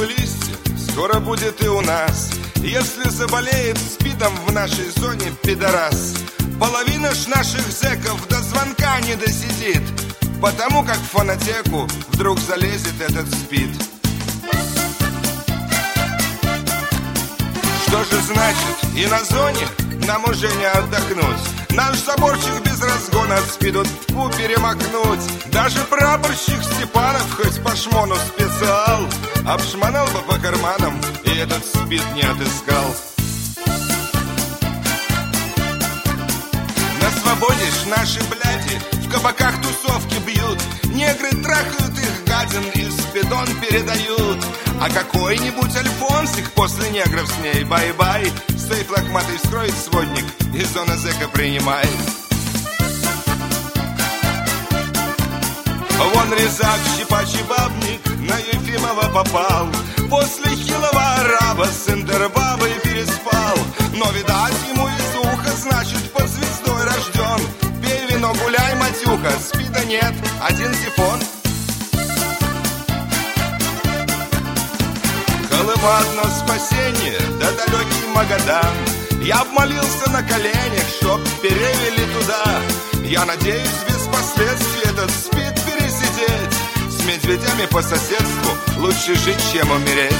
вы листья, скоро будет и у нас. Если заболеет СПИДом в нашей зоне пидорас, половина ж наших зэков до звонка не досидит, потому как в фонотеку вдруг залезет этот СПИД. Что же значит и на зоне нам уже не отдохнуть? Наш заборчик без разгона от СПИДу тьфу перемахнуть. Даже прапорщик Степанов хоть по шмону специал обшмонал бы по карманам и этот СПИД не отыскал. На свободе ж наши бляди в кабаках тусовки бьют, негры трахают их гадин и спидон передают. А какой-нибудь альфонсик после негров с ней бай-бай, сейф лохматый вскроет сводник и зона зэка принимает. Вон резак, щипачий бабник на Ефимова попал, после хилого араба с интербабой переспал. Но, видать, ему из уха, значит, под звездой рожден. Пей вино, гуляй, матюха, СПИДа нет, один сифон. Колыма одно спасение, да далекий Магадан. Я обмолился на коленях, чтоб перевели туда. Я надеюсь, без последствий этот СПИД пересидеть. С медведями по соседству лучше жить, чем умереть.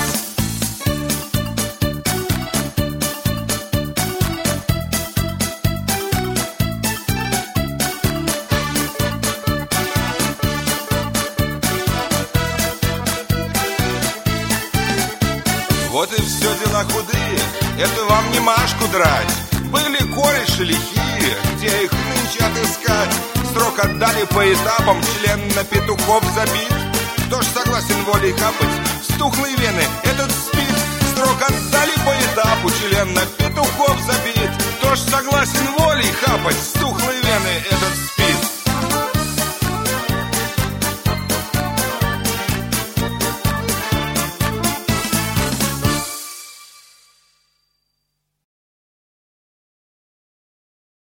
Вот и все дела худые, это вам не Машку драть. Были кореши лихие, где их нынче отыскать? Срок отдали по этапам, член на петухов забит. Кто ж согласен волей хапать с тухлой вены этот СПИД? Срок отдали по этапу, член на петухов забит. Кто ж согласен волей хапать с тухлой вены этот СПИД?